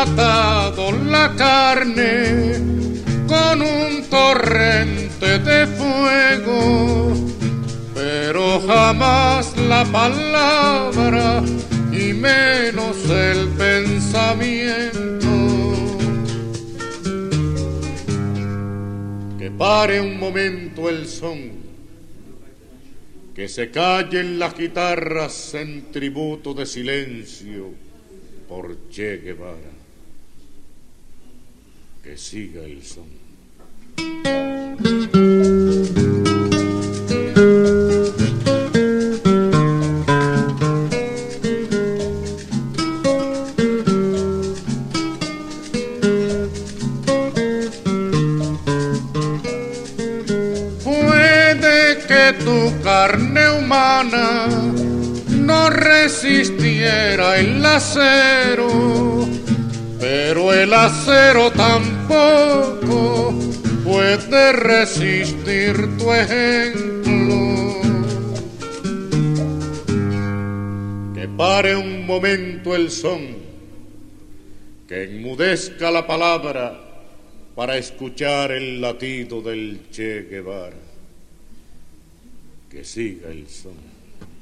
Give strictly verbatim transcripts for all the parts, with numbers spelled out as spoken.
matado la carne con un torrente de fuego, pero jamás la palabra y menos el pensamiento. Que pare un momento el son, que se callen las guitarras en tributo de silencio por Che Guevara. Que siga el son. Puede que tu carne humana no resistiera el acero, pero el acero tampoco puede resistir tu ejemplo. Que pare un momento el son, que enmudezca la palabra para escuchar el latido del Che Guevara. Que siga el son.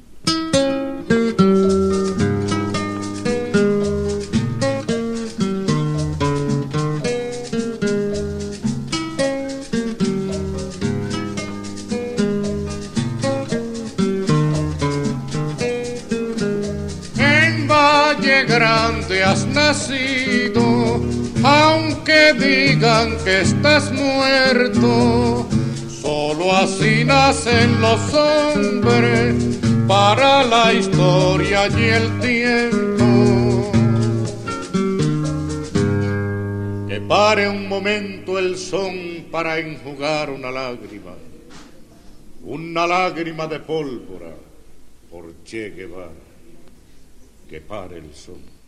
En Valle Grande has nacido, aunque digan que estás muerto. Solo así nacen los hombres para la historia y el tiempo. Que pare un momento el son para enjugar una lágrima, una lágrima de pólvora por Che Guevara. Que pare el son.